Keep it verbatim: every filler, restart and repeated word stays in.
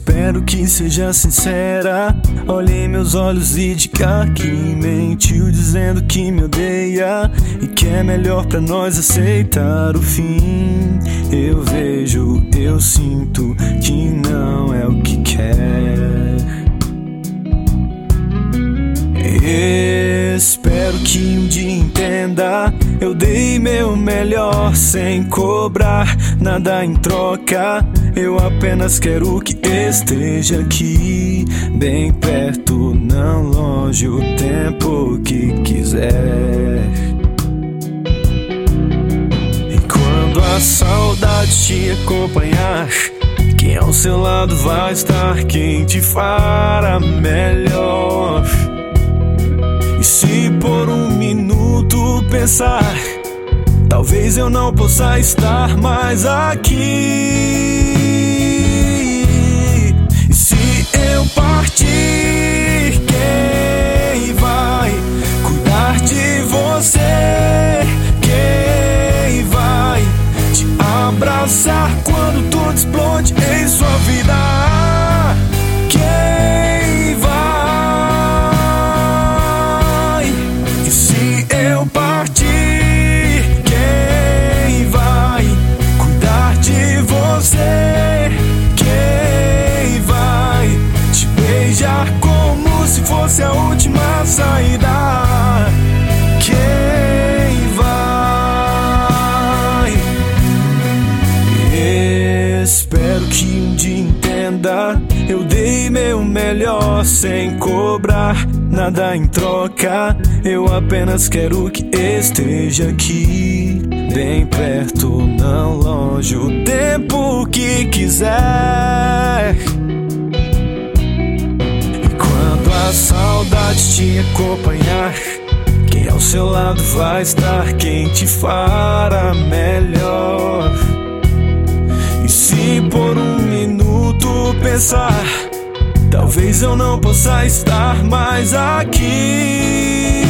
espero que seja sincera. Olhe em meus olhos e diga que mentiu, dizendo que me odeia e que é melhor pra nós aceitar o fim. Eu vejo, eu sinto que não é o que quer. Espero que um dia entenda. Eu dei meu melhor sem cobrar nada em troca. Eu apenas quero que esteja aqui, bem perto, não longe, o tempo que quiser. E quando a saudade te acompanhar, quem ao seu lado vai estar quem te fará melhor. E se por um minuto pensar, talvez eu não possa estar mais aqui. E se eu partir, quem vai cuidar de você? Quem vai te abraçar quando tudo explode em sua vida? Quem vai? E se eu partir, quem vai cuidar de você? Quem vai te beijar como se fosse a última saída? Quem vai? Espero que um dia entenda. Eu dei meu melhor sem cobrar nada em troca. Eu apenas quero que esteja aqui, bem perto, não longe, o tempo que quiser. E quando a saudade te acompanhar, quem ao seu lado vai estar quem te fará melhor. E se por um minuto pensar, talvez eu não possa estar mais aqui.